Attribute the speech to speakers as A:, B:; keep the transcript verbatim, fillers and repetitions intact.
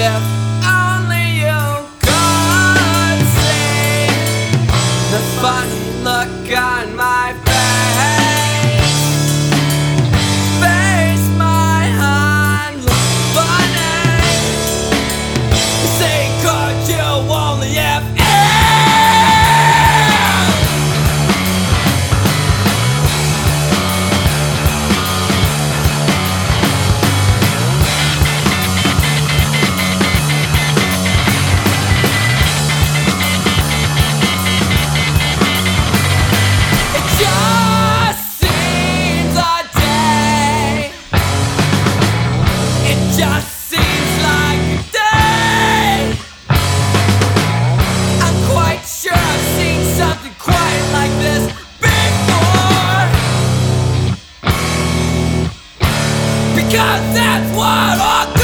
A: If only you could see the funny look on my face. Face my hand look funny. Say, could you only if just seems like a day. I'm quite sure I've seen something quite like this before, because that's what I